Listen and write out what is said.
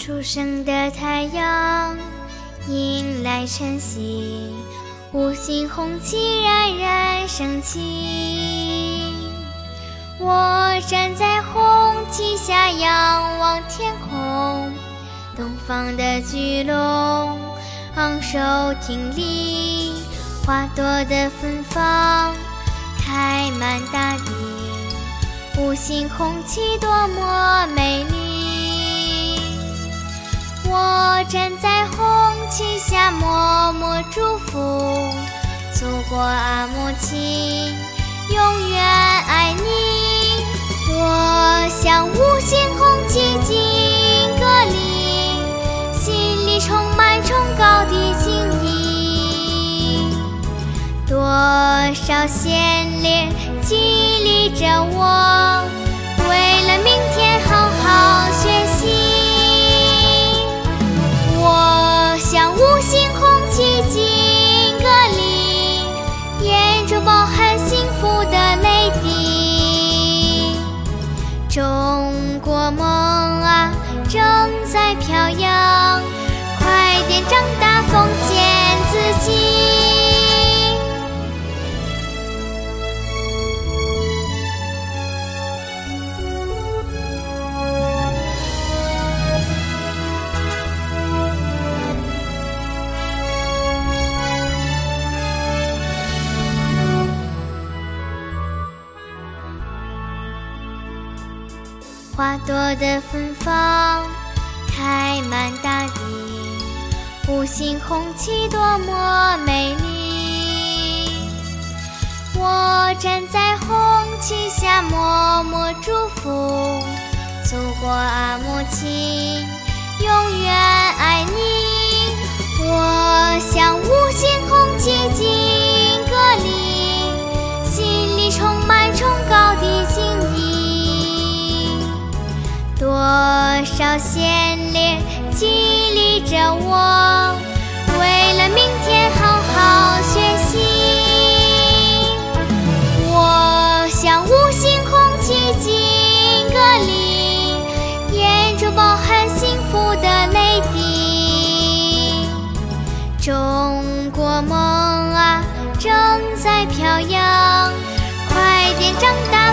初升的太阳迎来晨曦，五星红旗冉冉升起。我站在红旗下仰望天空，东方的巨龙昂首挺立，花朵的芬芳开满大地，五星红旗多么美丽。我站在红旗下默默祝福，祖国啊母亲永远爱你。我向五星红旗敬个礼，心里充满崇高的敬意。多少先烈激励着我，为了明天好好学习。我向五星红旗敬个礼，眼中饱含幸福的泪滴。中国梦啊正在飘扬，快点长大奉献自己。花朵的芬芳开满大地，五星红旗多么美丽。我站在红旗下默默祝福，祖国啊母亲永远爱你。我向五星红旗敬个礼，心里充满崇高的敬意。多少先烈激励着我，为了明天好好学习。我向五星红旗敬个礼，眼中饱含幸福的泪滴。中国梦啊正在飘扬，快点长大